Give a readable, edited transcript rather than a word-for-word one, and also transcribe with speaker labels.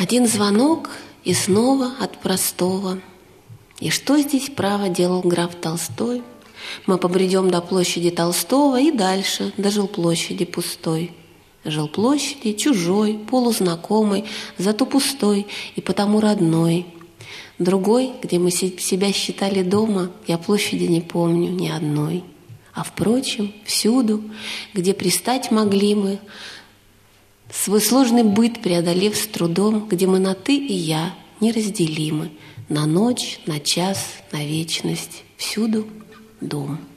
Speaker 1: Один звонок и снова от простого. И что здесь право делал граф Толстой? Мы побредем до площади Толстого и дальше, до жилплощади пустой. Жилплощади чужой, полузнакомый, зато пустой и потому родной. Другой, где мы себя считали дома, я площади не помню ни одной. А впрочем, всюду, где пристать могли мы, свой сложный быт преодолев с трудом, где мы на «ты» и «я» неразделимы, на ночь, на час, на вечность, всюду дом.